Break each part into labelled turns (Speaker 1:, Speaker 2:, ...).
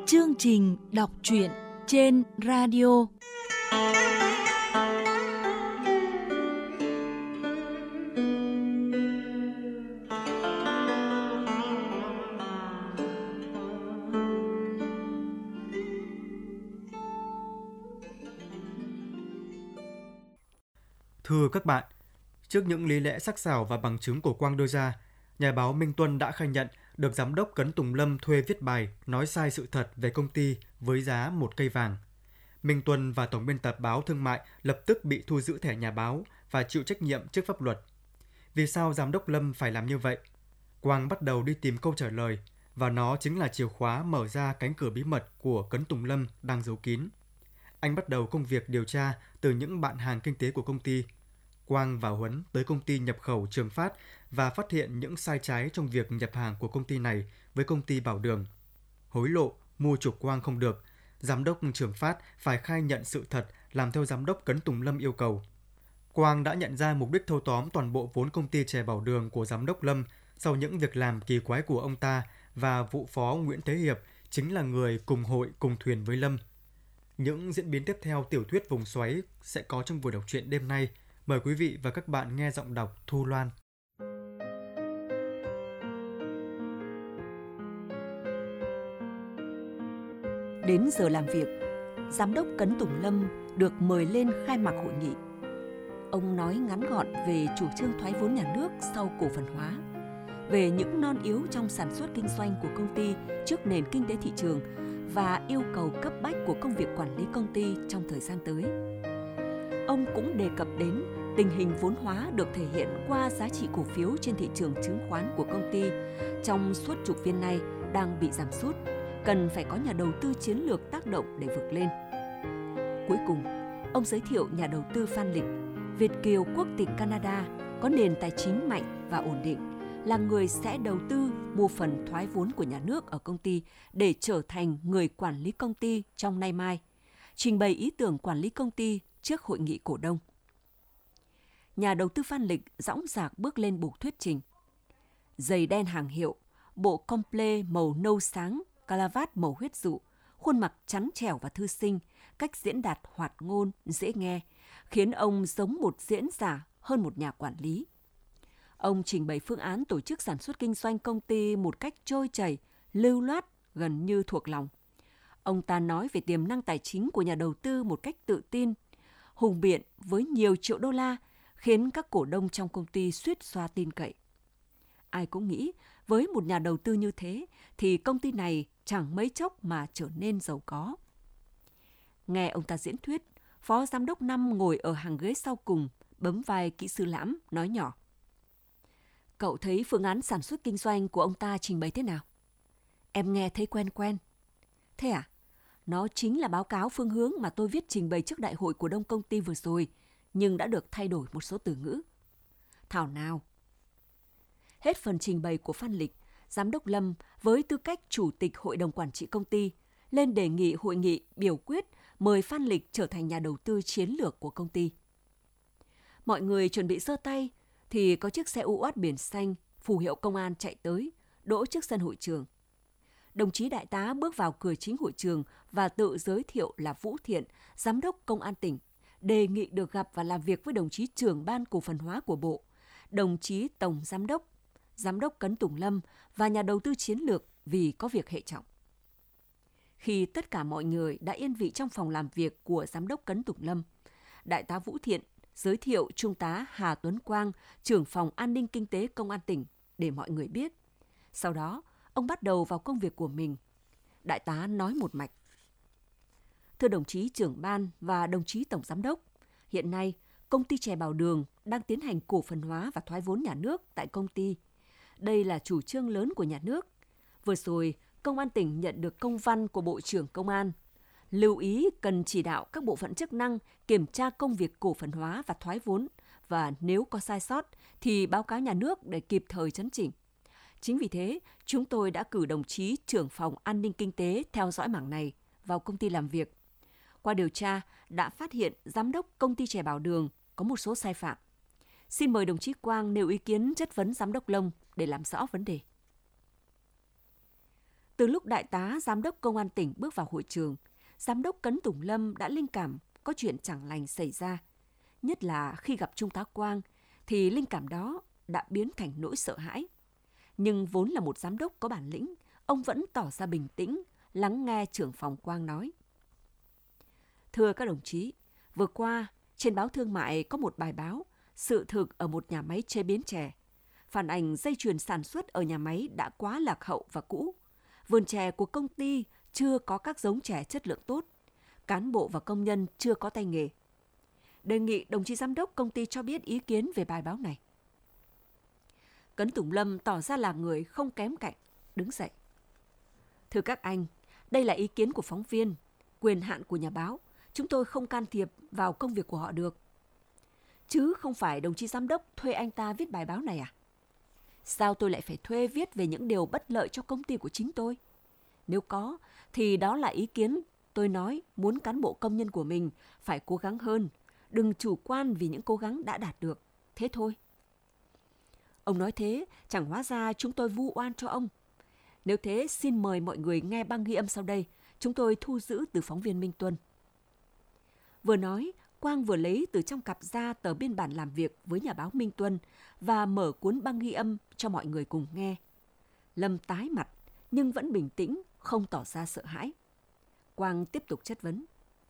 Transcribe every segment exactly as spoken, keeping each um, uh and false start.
Speaker 1: Chương trình đọc truyện trên radio.
Speaker 2: Thưa các bạn, trước những lý lẽ sắc sảo và bằng chứng của Quang đưa ra, nhà báo Minh Tuân đã khai nhận được giám đốc Cấn Tùng Lâm thuê viết bài nói sai sự thật về công ty với giá một cây vàng. Minh Tuân và tổng biên tập báo Thương mại lập tức bị thu giữ thẻ nhà báo và chịu trách nhiệm trước pháp luật. Vì sao giám đốc Lâm phải làm như vậy? Quang bắt đầu đi tìm câu trả lời, và nó chính là chìa khóa mở ra cánh cửa bí mật của Cấn Tùng Lâm đang giấu kín. Anh bắt đầu công việc điều tra từ những bạn hàng kinh tế của công ty. Quang và Huấn tới công ty nhập khẩu Trường Phát và phát hiện những sai trái trong việc nhập hàng của công ty này với công ty Bảo Đường. Hối lộ, mua chuộc Quang không được, giám đốc Trường Phát phải khai nhận sự thật làm theo giám đốc Cấn Tùng Lâm yêu cầu. Quang đã nhận ra mục đích thâu tóm toàn bộ vốn công ty chè Bảo Đường của giám đốc Lâm sau những việc làm kỳ quái của ông ta, và vụ phó Nguyễn Thế Hiệp chính là người cùng hội cùng thuyền với Lâm. Những diễn biến tiếp theo tiểu thuyết Vòng Xoáy sẽ có trong buổi đọc truyện đêm nay. Mời quý vị và các bạn nghe giọng đọc Thu Loan.
Speaker 3: Đến giờ làm việc, giám đốc Cấn Tùng Lâm được mời lên khai mạc hội nghị. Ông nói ngắn gọn về chủ trương thoái vốn nhà nước sau cổ phần hóa, về những non yếu trong sản xuất kinh doanh của công ty trước nền kinh tế thị trường và yêu cầu cấp bách của công việc quản lý công ty trong thời gian tới. Ông cũng đề cập đến tình hình vốn hóa được thể hiện qua giá trị cổ phiếu trên thị trường chứng khoán của công ty trong suốt chục phiên nay đang bị giảm sút, cần phải có nhà đầu tư chiến lược tác động để vượt lên. Cuối cùng, ông giới thiệu nhà đầu tư Phan Lịch, Việt kiều quốc tịch Canada, có nền tài chính mạnh và ổn định, là người sẽ đầu tư mua phần thoái vốn của nhà nước ở công ty để trở thành người quản lý công ty trong nay mai, trình bày ý tưởng quản lý công ty trước hội nghị cổ đông. Nhà đầu tư Phan Lịch dõng dạc bước lên bục thuyết trình. Giày đen hàng hiệu, bộ comple màu nâu sáng, calavat màu huyết dụ, khuôn mặt trắng trẻo và thư sinh, cách diễn đạt hoạt ngôn, dễ nghe, khiến ông giống một diễn giả hơn một nhà quản lý. Ông trình bày phương án tổ chức sản xuất kinh doanh công ty một cách trôi chảy, lưu loát, gần như thuộc lòng. Ông ta nói về tiềm năng tài chính của nhà đầu tư một cách tự tin, hùng biện với nhiều triệu đô la, khiến các cổ đông trong công ty suýt xoa tin cậy. Ai cũng nghĩ với một nhà đầu tư như thế thì công ty này chẳng mấy chốc mà trở nên giàu có. Nghe ông ta diễn thuyết, phó giám đốc Năm ngồi ở hàng ghế sau cùng, bấm vai kỹ sư Lãm, nói nhỏ: "Cậu thấy phương án sản xuất kinh doanh của ông ta trình bày thế nào?" "Em nghe thấy quen quen." "Thế à? Nó chính là báo cáo phương hướng mà tôi viết trình bày trước đại hội cổ đông công ty vừa rồi, nhưng đã được thay đổi một số từ ngữ." "Thảo nào." Hết phần trình bày của Phan Lịch, giám đốc Lâm với tư cách chủ tịch hội đồng quản trị công ty lên đề nghị hội nghị biểu quyết mời Phan Lịch trở thành nhà đầu tư chiến lược của công ty. Mọi người chuẩn bị giơ tay thì có chiếc xe u uát biển xanh phù hiệu công an chạy tới, đỗ trước sân hội trường. Đồng chí đại tá bước vào cửa chính hội trường và tự giới thiệu là Vũ Thiện, giám đốc công an tỉnh, đề nghị được gặp và làm việc với đồng chí trưởng ban cổ phần hóa của bộ, đồng chí tổng giám đốc, giám đốc Cấn Tùng Lâm và nhà đầu tư chiến lược vì có việc hệ trọng. Khi tất cả mọi người đã yên vị trong phòng làm việc của giám đốc Cấn Tùng Lâm, đại tá Vũ Thiện giới thiệu Trung tá Hà Tuấn Quang, trưởng phòng an ninh kinh tế công an tỉnh để mọi người biết. Sau đó, ông bắt đầu vào công việc của mình. Đại tá nói một mạch: "Thưa đồng chí trưởng ban và đồng chí tổng giám đốc, hiện nay công ty chè Bảo Đường đang tiến hành cổ phần hóa và thoái vốn nhà nước tại công ty. Đây là chủ trương lớn của nhà nước. Vừa rồi, Công an tỉnh nhận được công văn của Bộ trưởng Công an, lưu ý cần chỉ đạo các bộ phận chức năng kiểm tra công việc cổ phần hóa và thoái vốn, và nếu có sai sót thì báo cáo nhà nước để kịp thời chấn chỉnh. Chính vì thế, chúng tôi đã cử đồng chí trưởng phòng an ninh kinh tế theo dõi mảng này vào công ty làm việc. Qua điều tra, đã phát hiện giám đốc công ty chè Bảo Đường có một số sai phạm. Xin mời đồng chí Quang nêu ý kiến chất vấn giám đốc Lâm để làm rõ vấn đề." Từ lúc đại tá giám đốc công an tỉnh bước vào hội trường, giám đốc Cấn Tùng Lâm đã linh cảm có chuyện chẳng lành xảy ra. Nhất là khi gặp Trung tá Quang, thì linh cảm đó đã biến thành nỗi sợ hãi. Nhưng vốn là một giám đốc có bản lĩnh, ông vẫn tỏ ra bình tĩnh, lắng nghe trưởng phòng Quang nói. Thưa các đồng chí, vừa qua, trên báo Thương mại có một bài báo sự thực ở một nhà máy chế biến chè. Phản ánh dây chuyền sản xuất ở nhà máy đã quá lạc hậu và cũ. Vườn chè của công ty chưa có các giống chè chất lượng tốt. Cán bộ và công nhân chưa có tay nghề. Đề nghị đồng chí giám đốc công ty cho biết ý kiến về bài báo này. Cấn Tùng Lâm tỏ ra là người không kém cạnh, đứng dậy. Thưa các anh, đây là ý kiến của phóng viên, quyền hạn của nhà báo. Chúng tôi không can thiệp vào công việc của họ được. Chứ không phải đồng chí giám đốc thuê anh ta viết bài báo này à? Sao tôi lại phải thuê viết về những điều bất lợi cho công ty của chính tôi? Nếu có, thì đó là ý kiến tôi nói muốn cán bộ công nhân của mình phải cố gắng hơn, đừng chủ quan vì những cố gắng đã đạt được. Thế thôi. Ông nói thế, chẳng hóa ra chúng tôi vu oan cho ông. Nếu thế, xin mời mọi người nghe băng ghi âm sau đây, chúng tôi thu giữ từ phóng viên Minh Tuân. Vừa nói, Quang vừa lấy từ trong cặp ra tờ biên bản làm việc với nhà báo Minh Tuân và mở cuốn băng ghi âm cho mọi người cùng nghe. Lâm tái mặt, nhưng vẫn bình tĩnh, không tỏ ra sợ hãi. Quang tiếp tục chất vấn.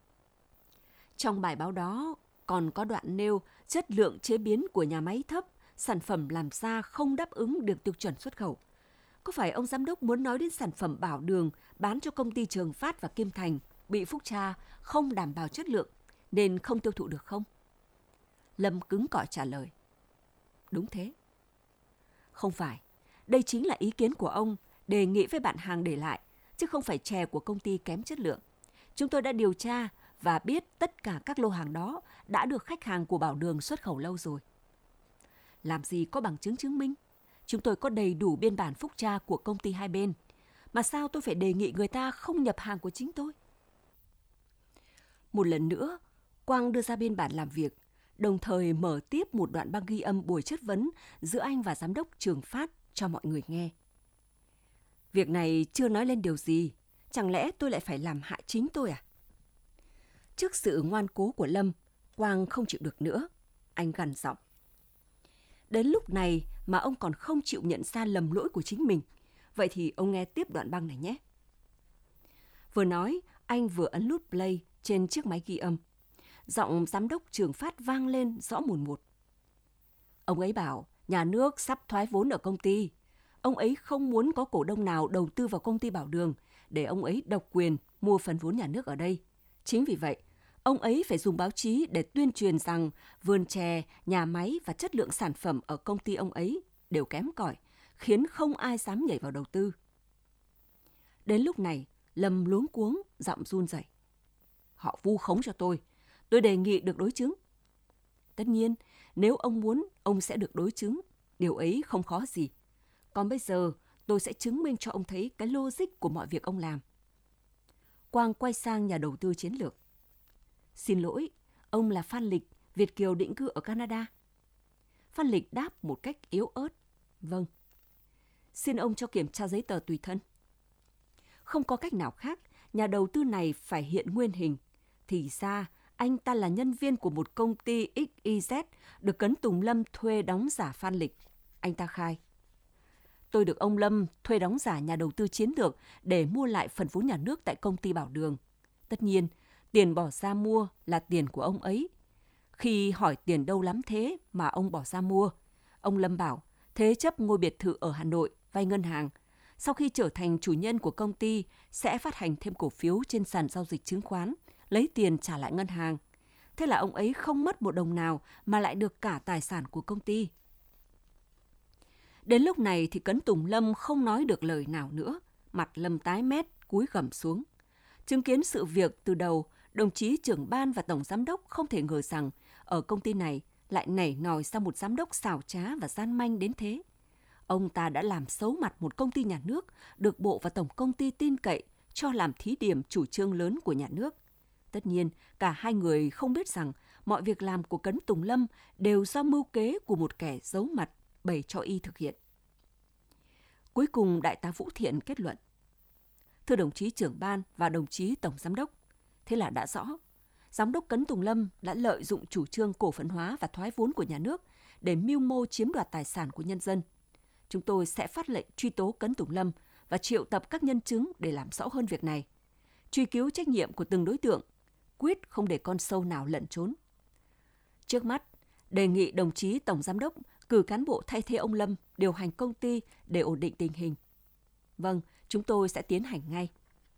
Speaker 3: Trong bài báo đó còn có đoạn nêu chất lượng chế biến của nhà máy thấp, sản phẩm làm ra không đáp ứng được tiêu chuẩn xuất khẩu. Có phải ông giám đốc muốn nói đến sản phẩm bảo đường bán cho công ty Trường Phát và Kim Thành bị phúc tra không đảm bảo chất lượng nên không tiêu thụ được không? Lâm cứng cỏi trả lời. Đúng thế. Không phải. Đây chính là ý kiến của ông đề nghị với bạn hàng để lại, chứ không phải chè của công ty kém chất lượng. Chúng tôi đã điều tra và biết tất cả các lô hàng đó đã được khách hàng của Bảo Đường xuất khẩu lâu rồi. Làm gì có bằng chứng chứng minh? Chúng tôi có đầy đủ biên bản phúc tra của công ty hai bên. Mà sao tôi phải đề nghị người ta không nhập hàng của chính tôi? Một lần nữa, Quang đưa ra biên bản làm việc, đồng thời mở tiếp một đoạn băng ghi âm buổi chất vấn giữa anh và giám đốc Trường Phát cho mọi người nghe. Việc này chưa nói lên điều gì, chẳng lẽ tôi lại phải làm hại chính tôi à? Trước sự ngoan cố của Lâm, Quang không chịu được nữa, anh gằn giọng. Đến lúc này mà ông còn không chịu nhận ra lầm lỗi của chính mình, vậy thì ông nghe tiếp đoạn băng này nhé. Vừa nói, anh vừa ấn nút play trên chiếc máy ghi âm. Giọng giám đốc Trường Phát vang lên rõ mồn một. Ông ấy bảo nhà nước sắp thoái vốn ở công ty. Ông ấy không muốn có cổ đông nào đầu tư vào công ty Bảo Đường để ông ấy độc quyền mua phần vốn nhà nước ở đây. Chính vì vậy, ông ấy phải dùng báo chí để tuyên truyền rằng vườn chè, nhà máy và chất lượng sản phẩm ở công ty ông ấy đều kém cỏi, khiến không ai dám nhảy vào đầu tư. Đến lúc này, Lâm luống cuống, giọng run rẩy. Họ vu khống cho tôi. Tôi đề nghị được đối chứng. Tất nhiên, nếu ông muốn, ông sẽ được đối chứng. Điều ấy không khó gì. Còn bây giờ, tôi sẽ chứng minh cho ông thấy cái logic của mọi việc ông làm. Quang quay sang nhà đầu tư chiến lược. Xin lỗi, ông là Phan Lịch, Việt kiều định cư ở Canada. Phan Lịch đáp một cách yếu ớt. Vâng. Xin ông cho kiểm tra giấy tờ tùy thân. Không có cách nào khác, nhà đầu tư này phải hiện nguyên hình. Thì ra, anh ta là nhân viên của một công ty ích i dét được Cấn Tùng Lâm thuê đóng giả Phan Lịch. Anh ta khai. Tôi được ông Lâm thuê đóng giả nhà đầu tư chiến lược để mua lại phần vốn nhà nước tại công ty Bảo Đường. Tất nhiên, tiền bỏ ra mua là tiền của ông ấy. Khi hỏi tiền đâu lắm thế mà ông bỏ ra mua, ông Lâm bảo thế chấp ngôi biệt thự ở Hà Nội, vay ngân hàng. Sau khi trở thành chủ nhân của công ty, sẽ phát hành thêm cổ phiếu trên sàn giao dịch chứng khoán, lấy tiền trả lại ngân hàng. Thế là ông ấy không mất một đồng nào mà lại được cả tài sản của công ty. Đến lúc này thì Cấn Tùng Lâm không nói được lời nào nữa, mặt Lâm tái mét, cúi gằm xuống. Chứng kiến sự việc từ đầu, đồng chí trưởng ban và tổng giám đốc không thể ngờ rằng ở công ty này lại nảy nòi ra một giám đốc xảo trá và gian manh đến thế. Ông ta đã làm xấu mặt một công ty nhà nước, được bộ và tổng công ty tin cậy cho làm thí điểm chủ trương lớn của nhà nước. Tất nhiên, cả hai người không biết rằng mọi việc làm của Cấn Tùng Lâm đều do mưu kế của một kẻ giấu mặt bày cho y thực hiện. Cuối cùng, đại tá Vũ Thiện kết luận. Thưa đồng chí trưởng ban và đồng chí tổng giám đốc, thế là đã rõ, giám đốc Cấn Tùng Lâm đã lợi dụng chủ trương cổ phần hóa và thoái vốn của nhà nước để mưu mô chiếm đoạt tài sản của nhân dân. Chúng tôi sẽ phát lệnh truy tố Cấn Tùng Lâm và triệu tập các nhân chứng để làm rõ hơn việc này, truy cứu trách nhiệm của từng đối tượng, quyết không để con sâu nào lẩn trốn. Trước mắt, đề nghị đồng chí tổng giám đốc cử cán bộ thay thế ông Lâm điều hành công ty để ổn định tình hình. Vâng, chúng tôi sẽ tiến hành ngay.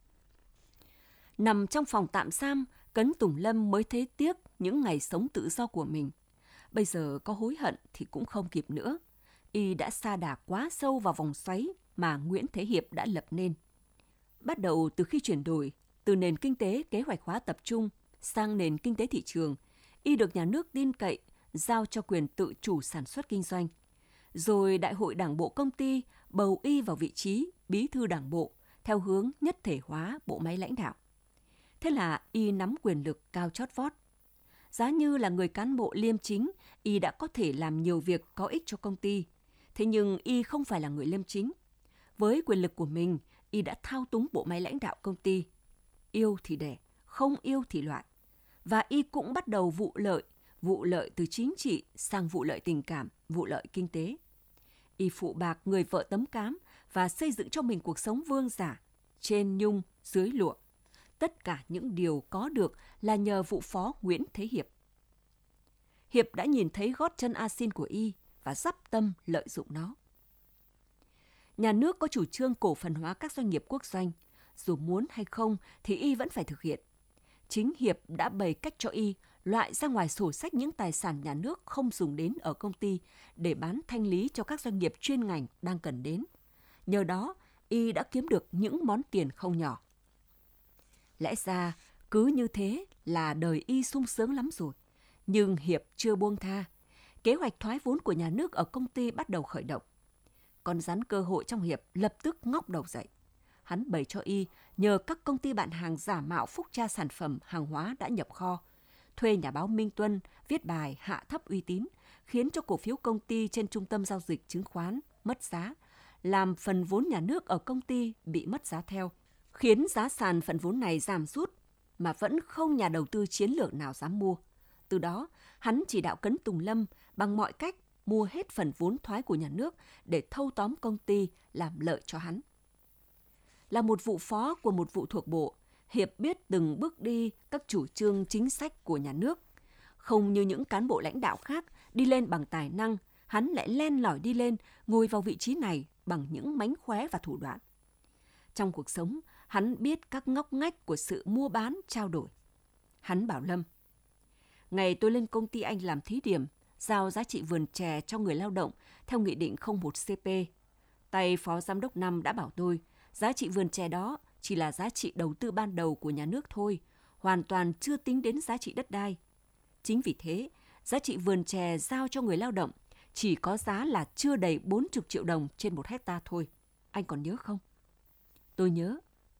Speaker 3: Nằm trong phòng tạm giam, Cấn Tùng Lâm mới thấy tiếc những ngày sống tự do của mình. Bây giờ có hối hận thì cũng không kịp nữa. Y đã sa đà quá sâu vào vòng xoáy mà Nguyễn Thế Hiệp đã lập nên. Bắt đầu từ khi chuyển đổi từ nền kinh tế kế hoạch hóa tập trung sang nền kinh tế thị trường, Y được nhà nước tin cậy, giao cho quyền tự chủ sản xuất kinh doanh. Rồi Đại hội Đảng bộ công ty bầu Y vào vị trí bí thư đảng bộ theo hướng nhất thể hóa bộ máy lãnh đạo. Thế là Y nắm quyền lực cao chót vót. Giá như là người cán bộ liêm chính, Y đã có thể làm nhiều việc có ích cho công ty. Thế nhưng Y không phải là người liêm chính. Với quyền lực của mình, Y đã thao túng bộ máy lãnh đạo công ty. Yêu thì đẻ, không yêu thì loại. Và Y cũng bắt đầu vụ lợi, vụ lợi từ chính trị sang vụ lợi tình cảm, vụ lợi kinh tế. Y phụ bạc người vợ tấm cám và xây dựng cho mình cuộc sống vương giả, trên nhung, dưới lụa. Tất cả những điều có được là nhờ vụ phó Nguyễn Thế Hiệp. Hiệp đã nhìn thấy gót chân a xin của Y và dắp tâm lợi dụng nó. Nhà nước có chủ trương cổ phần hóa các doanh nghiệp quốc doanh. Dù muốn hay không thì Y vẫn phải thực hiện. Chính Hiệp đã bày cách cho Y loại ra ngoài sổ sách những tài sản nhà nước không dùng đến ở công ty để bán thanh lý cho các doanh nghiệp chuyên ngành đang cần đến. Nhờ đó, Y đã kiếm được những món tiền không nhỏ. Lẽ ra, cứ như thế là đời Y sung sướng lắm rồi. Nhưng Hiệp chưa buông tha. Kế hoạch thoái vốn của nhà nước ở công ty bắt đầu khởi động. Con rắn cơ hội trong Hiệp lập tức ngóc đầu dậy. Hắn bày cho Y nhờ các công ty bạn hàng giả mạo phúc tra sản phẩm hàng hóa đã nhập kho, thuê nhà báo Minh Tuân viết bài hạ thấp uy tín, khiến cho cổ phiếu công ty trên trung tâm giao dịch chứng khoán mất giá, làm phần vốn nhà nước ở công ty bị mất giá theo, khiến giá sàn phần vốn này giảm sút mà vẫn không nhà đầu tư chiến lược nào dám mua. Từ đó, hắn chỉ đạo Cấn Tùng Lâm bằng mọi cách mua hết phần vốn thoái của nhà nước để thâu tóm công ty làm lợi cho hắn. Là một vụ phó của một vụ thuộc bộ, Hiệp biết từng bước đi các chủ trương chính sách của nhà nước. Không như những cán bộ lãnh đạo khác đi lên bằng tài năng, hắn lại len lỏi đi lên, ngồi vào vị trí này bằng những mánh khóe và thủ đoạn. Trong cuộc sống, hắn biết các ngóc ngách của sự mua bán, trao đổi. Hắn bảo Lâm: ngày tôi lên công ty anh làm thí điểm, giao giá trị vườn chè cho người lao động theo Nghị định không một C P. Tay Phó Giám đốc Năm đã bảo tôi, giá trị vườn chè đó chỉ là giá trị đầu tư ban đầu của nhà nước thôi, hoàn toàn chưa tính đến giá trị đất đai. Chính vì thế, giá trị vườn chè giao cho người lao động chỉ có giá là chưa đầy bốn mươi triệu đồng trên một hecta thôi. Anh còn nhớ không? Tôi nhớ.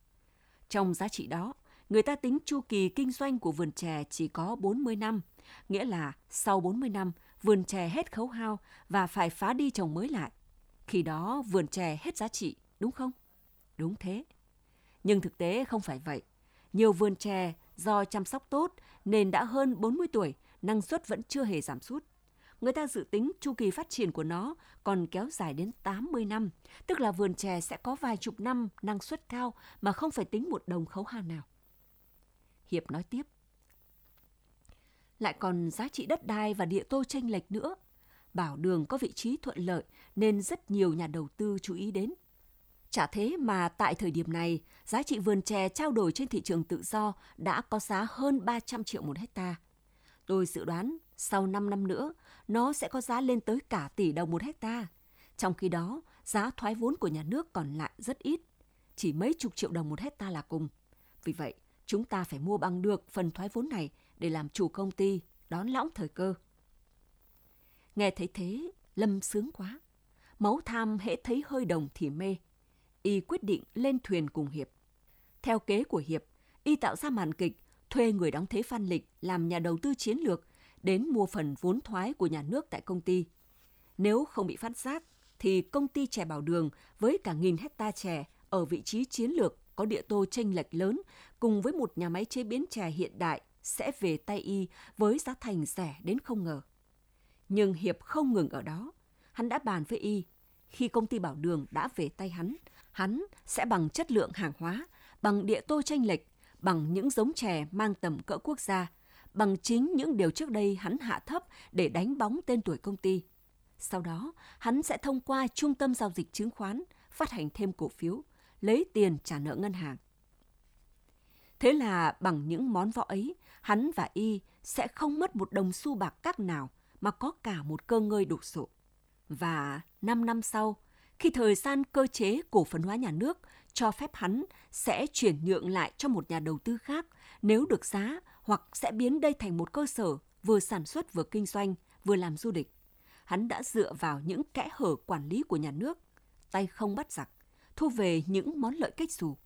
Speaker 3: Trong giá trị đó, người ta tính chu kỳ kinh doanh của vườn chè chỉ có bốn mươi năm, nghĩa là sau bốn mươi năm, vườn chè hết khấu hao và phải phá đi trồng mới lại. Khi đó vườn chè hết giá trị, đúng không? Đúng thế. Nhưng thực tế không phải vậy. Nhiều vườn chè do chăm sóc tốt nên đã hơn bốn mươi tuổi, năng suất vẫn chưa hề giảm sút. Người ta dự tính chu kỳ phát triển của nó còn kéo dài đến tám mươi năm, tức là vườn chè sẽ có vài chục năm năng suất cao mà không phải tính một đồng khấu hao nào. Hiệp nói tiếp: lại còn giá trị đất đai và địa tô chênh lệch nữa. Bảo Đường có vị trí thuận lợi nên rất nhiều nhà đầu tư chú ý đến. Chả thế mà tại thời điểm này, giá trị vườn chè trao đổi trên thị trường tự do đã có giá hơn ba trăm triệu một hecta. Tôi dự đoán sau năm năm nữa, nó sẽ có giá lên tới cả tỷ đồng một hecta. Trong khi đó, giá thoái vốn của nhà nước còn lại rất ít, chỉ mấy chục triệu đồng một hecta là cùng. Vì vậy, chúng ta phải mua bằng được phần thoái vốn này để làm chủ công ty, đón lõng thời cơ. Nghe thấy thế, Lâm sướng quá. Máu tham hễ thấy hơi đồng thì mê. Y quyết định lên thuyền cùng Hiệp. Theo kế của Hiệp, Y tạo ra màn kịch, thuê người đóng thế Phan Lịch làm nhà đầu tư chiến lược đến mua phần vốn thoái của nhà nước tại công ty. Nếu không bị phát giác, thì công ty chè Bảo Đường với cả nghìn hecta chè ở vị trí chiến lược có địa tô chênh lệch lớn cùng với một nhà máy chế biến chè hiện đại sẽ về tay Y với giá thành rẻ đến không ngờ. Nhưng Hiệp không ngừng ở đó. Hắn đã bàn với Y, khi công ty Bảo Đường đã về tay hắn, hắn sẽ bằng chất lượng hàng hóa, bằng địa tô chênh lệch, bằng những giống chè mang tầm cỡ quốc gia, bằng chính những điều trước đây hắn hạ thấp để đánh bóng tên tuổi công ty. Sau đó, hắn sẽ thông qua trung tâm giao dịch chứng khoán, phát hành thêm cổ phiếu, lấy tiền trả nợ ngân hàng. Thế là bằng những món võ ấy, hắn và Y sẽ không mất một đồng xu bạc các nào mà có cả một cơ ngơi đủ sổ. Và năm năm sau, khi thời gian cơ chế cổ phần hóa nhà nước cho phép hắn sẽ chuyển nhượng lại cho một nhà đầu tư khác nếu được giá, hoặc sẽ biến đây thành một cơ sở vừa sản xuất vừa kinh doanh, vừa làm du lịch. Hắn đã dựa vào những kẽ hở quản lý của nhà nước, tay không bắt giặc, thu về những món lợi kết xù.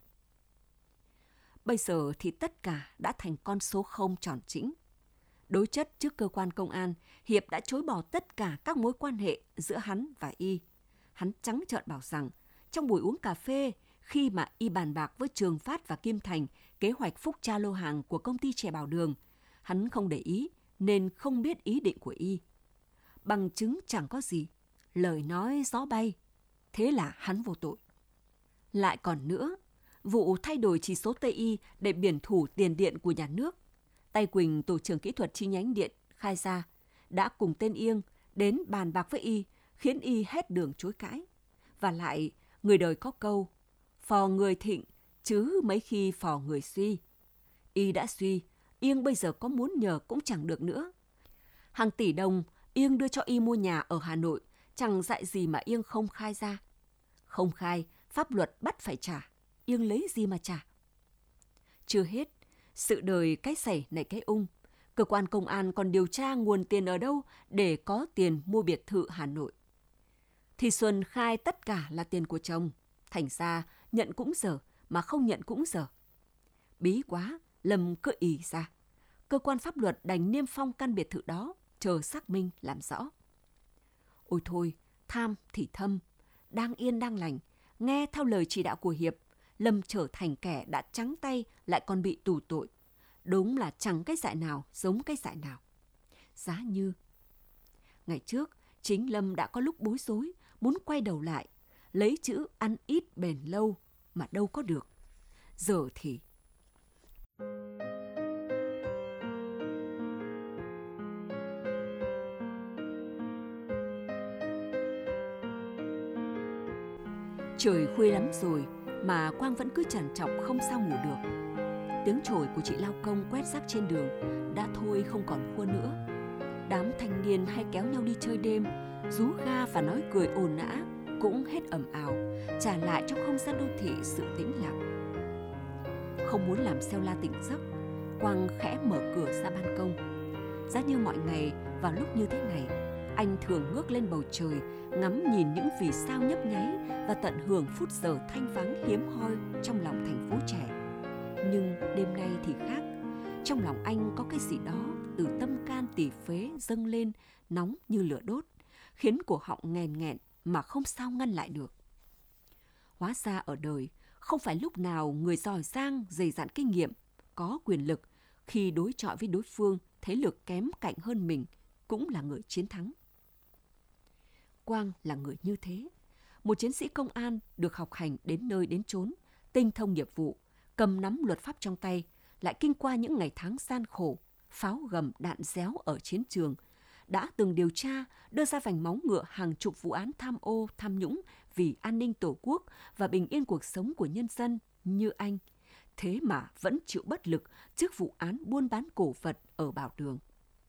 Speaker 3: Bây giờ thì tất cả đã thành con số không tròn chỉnh. Đối chất trước cơ quan công an, Hiệp đã chối bỏ tất cả các mối quan hệ giữa hắn và Y. Hắn trắng trợn bảo rằng, trong buổi uống cà phê, khi mà Y bàn bạc với Trường Phát và Kim Thành kế hoạch phúc tra lô hàng của công ty chè Bảo Đường, hắn không để ý nên không biết ý định của Y. Bằng chứng chẳng có gì, lời nói gió bay, thế là hắn vô tội. Lại còn nữa, vụ thay đổi chỉ số tê i để biển thủ tiền điện của nhà nước, Tay Quỳnh, tổ trưởng kỹ thuật chi nhánh điện, khai ra đã cùng tên Yên đến bàn bạc với Y, khiến Y hết đường chối cãi. Và lại, người đời có câu, phò người thịnh, chứ mấy khi phò người suy. Y đã suy, Yên bây giờ có muốn nhờ cũng chẳng được nữa. Hàng tỷ đồng Yên đưa cho Y mua nhà ở Hà Nội, chẳng dạy gì mà Yên không khai ra. Không khai, pháp luật bắt phải trả, Yên lấy gì mà trả. Chưa hết, sự đời cái sảy này cái ung, cơ quan công an còn điều tra nguồn tiền ở đâu để có tiền mua biệt thự Hà Nội. Thì Xuân khai tất cả là tiền của chồng, thành ra nhận cũng dở mà không nhận cũng dở. Bí quá, Lâm cứ ì ra. Cơ quan pháp luật đành niêm phong căn biệt thự đó, chờ xác minh làm rõ. Ôi thôi, tham thì thâm, đang yên đang lành, nghe theo lời chỉ đạo của Hiệp, Lâm trở thành kẻ đã trắng tay lại còn bị tù tội. Đúng là chẳng cái dại nào giống cái dại nào. Giá như ngày trước, chính Lâm đã có lúc bối rối, muốn quay đầu lại, lấy chữ ăn ít bền lâu mà đâu có được. Giờ thì... Trời khuya lắm rồi mà Quang vẫn cứ trằn trọc không sao ngủ được. Tiếng chổi của chị lao công quét rác trên đường đã thôi không còn khua nữa. Đám thanh niên hay kéo nhau đi chơi đêm, rú ga và nói cười ồn ào cũng hết ầm ào, trả lại cho không gian đô thị sự tĩnh lặng. Không muốn làm xeo la tỉnh giấc, Quang khẽ mở cửa ra ban công. Giá như mọi ngày vào lúc như thế này, anh thường ngước lên bầu trời, ngắm nhìn những vì sao nhấp nháy và tận hưởng phút giờ thanh vắng hiếm hoi trong lòng thành phố trẻ. Nhưng đêm nay thì khác. Trong lòng anh có cái gì đó từ tâm can tỉ phế dâng lên, nóng như lửa đốt, khiến cổ họng nghèn nghẹn mà không sao ngăn lại được. Hóa ra ở đời, không phải lúc nào người giỏi giang, dày dặn kinh nghiệm, có quyền lực, khi đối chọi với đối phương, thế lực kém cạnh hơn mình, cũng là người chiến thắng. Quang là người như thế. Một chiến sĩ công an được học hành đến nơi đến chốn, tinh thông nghiệp vụ, cầm nắm luật pháp trong tay, lại kinh qua những ngày tháng gian khổ, pháo gầm đạn réo ở chiến trường, đã từng điều tra, đưa ra vành móng ngựa hàng chục vụ án tham ô, tham nhũng vì an ninh tổ quốc và bình yên cuộc sống của nhân dân như anh. Thế mà vẫn chịu bất lực trước vụ án buôn bán cổ vật ở Bảo Đường.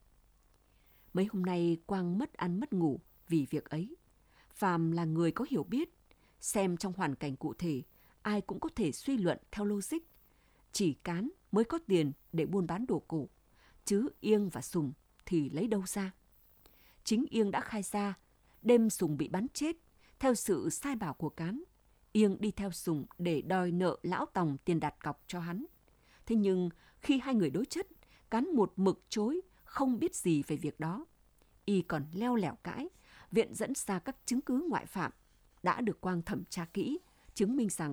Speaker 3: Mấy hôm nay Quang mất ăn mất ngủ vì việc ấy. Phàm là người có hiểu biết, xem trong hoàn cảnh cụ thể, ai cũng có thể suy luận theo logic. Chỉ Cán mới có tiền để buôn bán đồ cổ, chứ Yên và Sùng thì lấy đâu ra. Chính Yên đã khai ra, đêm Sùng bị bắn chết, theo sự sai bảo của Cán. Yên đi theo Sùng để đòi nợ lão Tòng tiền đặt cọc cho hắn. Thế nhưng khi hai người đối chất, Cán một mực chối, không biết gì về việc đó. Y còn leo lẻo cãi, viện dẫn ra các chứng cứ ngoại phạm đã được Quang thẩm tra kỹ, chứng minh rằng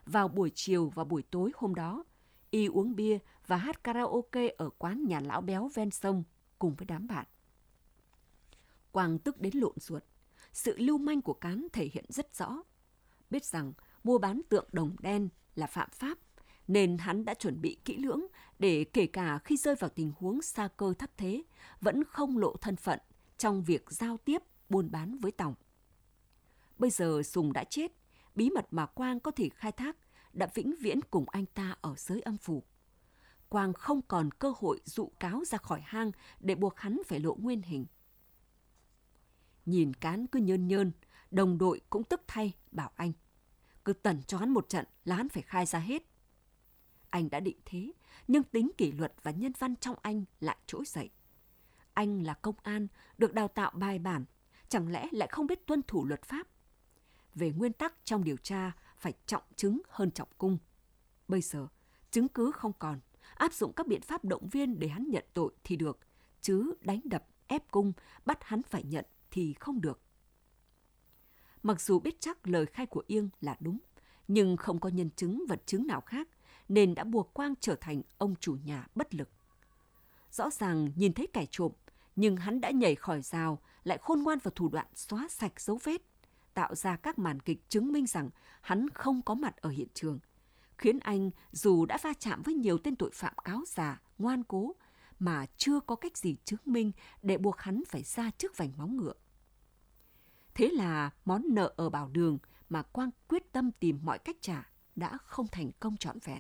Speaker 3: Vào buổi chiều và buổi tối hôm đó, y uống bia và hát karaoke ở quán Nhà Lão Béo ven sông cùng với đám bạn. Quang tức đến lộn ruột. Sự lưu manh của Cán thể hiện rất rõ. Biết rằng mua bán tượng đồng đen là phạm pháp, nên hắn đã chuẩn bị kỹ lưỡng để kể cả khi rơi vào tình huống sa cơ thất thế, vẫn không lộ thân phận trong việc giao tiếp, buôn bán với Tòng. Bây giờ Sùng đã chết, bí mật mà Quang có thể khai thác đã vĩnh viễn cùng anh ta ở giới âm phủ. Quang không còn cơ hội dụ cáo ra khỏi hang để buộc hắn phải lộ nguyên hình. Nhìn Cán cứ nhơn nhơn, đồng đội cũng tức thay bảo anh: cứ tẩn cho hắn một trận là hắn phải khai ra hết. Anh đã định thế, nhưng tính kỷ luật và nhân văn trong anh lại trỗi dậy. Anh là công an, được đào tạo bài bản, chẳng lẽ lại không biết tuân thủ luật pháp? Về nguyên tắc trong điều tra phải trọng chứng hơn trọng cung. Bây giờ, chứng cứ không còn, áp dụng các biện pháp động viên để hắn nhận tội thì được, chứ đánh đập, ép cung, bắt hắn phải nhận thì không được. Mặc dù biết chắc lời khai của Yên là đúng, nhưng không có nhân chứng vật chứng nào khác, nên đã buộc Quang trở thành ông chủ nhà bất lực. Rõ ràng nhìn thấy kẻ trộm, nhưng hắn đã nhảy khỏi rào, lại khôn ngoan vào thủ đoạn xóa sạch dấu vết, tạo ra các màn kịch chứng minh rằng hắn không có mặt ở hiện trường, khiến anh dù đã va chạm với nhiều tên tội phạm cáo già, ngoan cố, mà chưa có cách gì chứng minh để buộc hắn phải ra trước vành móng ngựa. Thế là món nợ ở Bảo Đường mà Quang quyết tâm tìm mọi cách trả đã không thành công trọn vẹn.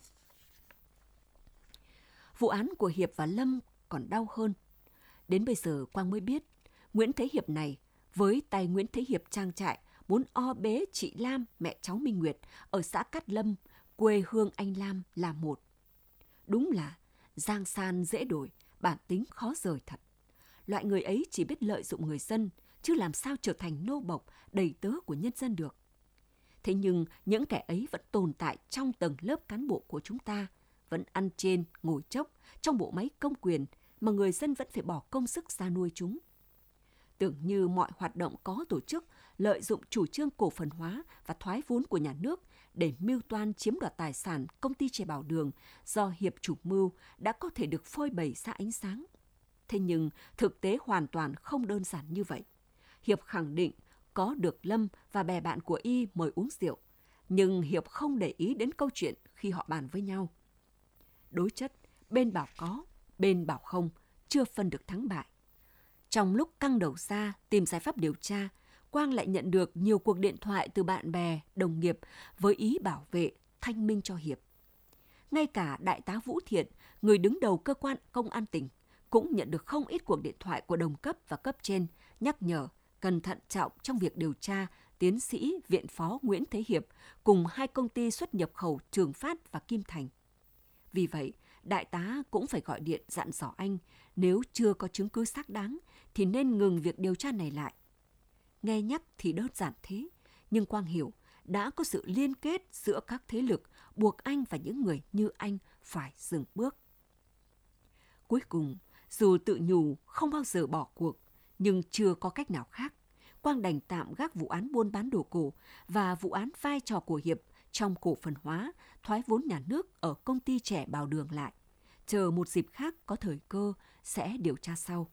Speaker 3: Vụ án của Hiệp và Lâm còn đau hơn. Đến bây giờ Quang mới biết, Nguyễn Thế Hiệp này với tay Nguyễn Thế Hiệp trang trại muốn o bế chị Lam, mẹ cháu Minh Nguyệt, ở xã Cát Lâm, quê hương anh Lam là một. Đúng là giang san dễ đổi, bản tính khó rời thật. Loại người ấy chỉ biết lợi dụng người dân, chứ làm sao trở thành nô bộc, đầy tớ của nhân dân được. Thế nhưng những kẻ ấy vẫn tồn tại trong tầng lớp cán bộ của chúng ta, vẫn ăn trên, ngồi chốc trong bộ máy công quyền mà người dân vẫn phải bỏ công sức ra nuôi chúng. Tưởng như mọi hoạt động có tổ chức, lợi dụng chủ trương cổ phần hóa và thoái vốn của nhà nước để mưu toan chiếm đoạt tài sản công ty chè Bảo Đường do Hiệp chủ mưu đã có thể được phơi bày ra ánh sáng. Thế nhưng thực tế hoàn toàn không đơn giản như vậy. Hiệp khẳng định có được Lâm và bè bạn của y mời uống rượu, nhưng Hiệp không để ý đến câu chuyện khi họ bàn với nhau. Đối chất, bên bảo có, bên bảo không, chưa phân được thắng bại. Trong lúc căng đầu ra tìm giải pháp điều tra, Quang lại nhận được nhiều cuộc điện thoại từ bạn bè, đồng nghiệp với ý bảo vệ, thanh minh cho Hiệp. Ngay cả Đại tá Vũ Thiện, người đứng đầu cơ quan công an tỉnh, cũng nhận được không ít cuộc điện thoại của đồng cấp và cấp trên nhắc nhở cần thận trọng trong việc điều tra tiến sĩ viện phó Nguyễn Thế Hiệp cùng hai công ty xuất nhập khẩu Trường Phát và Kim Thành. Vì vậy, đại tá cũng phải gọi điện dặn dò anh nếu chưa có chứng cứ xác đáng thì nên ngừng việc điều tra này lại. Nghe nhắc thì đơn giản thế, nhưng Quang hiểu đã có sự liên kết giữa các thế lực buộc anh và những người như anh phải dừng bước. Cuối cùng, dù tự nhủ không bao giờ bỏ cuộc, nhưng chưa có cách nào khác, Quang đành tạm gác vụ án buôn bán đồ cổ và vụ án vai trò của Hiệp trong cổ phần hóa, thoái vốn nhà nước ở công ty chè Bảo Đường lại, chờ một dịp khác có thời cơ sẽ điều tra sau.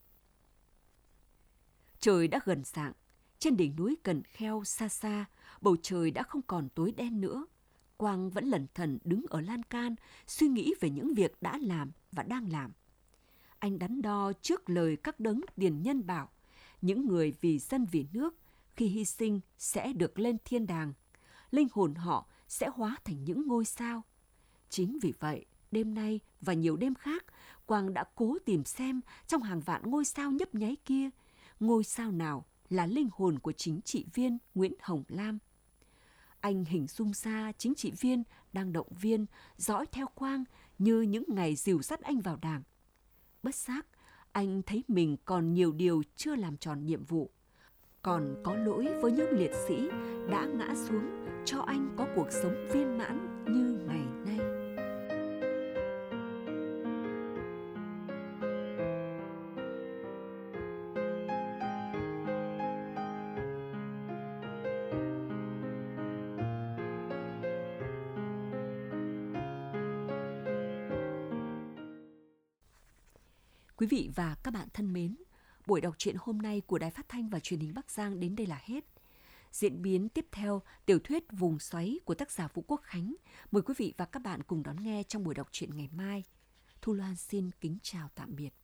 Speaker 3: Trời đã gần rạng, trên đỉnh núi Cần Kheo xa xa, bầu trời đã không còn tối đen nữa. Quang vẫn lẩn thẩn đứng ở lan can, suy nghĩ về những việc đã làm và đang làm. Anh đắn đo trước lời các đấng tiền nhân bảo, những người vì dân vì nước, khi hy sinh sẽ được lên thiên đàng. Linh hồn họ sẽ hóa thành những ngôi sao. Chính vì vậy, đêm nay và nhiều đêm khác, Quang đã cố tìm xem trong hàng vạn ngôi sao nhấp nháy kia, ngôi sao nào là linh hồn của chính trị viên Nguyễn Hồng Lam. Anh hình dung ra chính trị viên đang động viên, dõi theo Quang như những ngày dìu dắt anh vào Đảng. Bất giác, anh thấy mình còn nhiều điều chưa làm tròn nhiệm vụ, còn có lỗi với những liệt sĩ đã ngã xuống cho anh có cuộc sống viên mãn như ngày nay. Quý vị và các bạn thân mến, buổi đọc truyện hôm nay của Đài Phát thanh và Truyền hình Bắc Giang đến đây là hết. Diễn biến tiếp theo, tiểu thuyết Vùng xoáy của tác giả Vũ Quốc Khánh. Mời quý vị và các bạn cùng đón nghe trong buổi đọc truyện ngày mai. Thu Loan xin kính chào tạm biệt.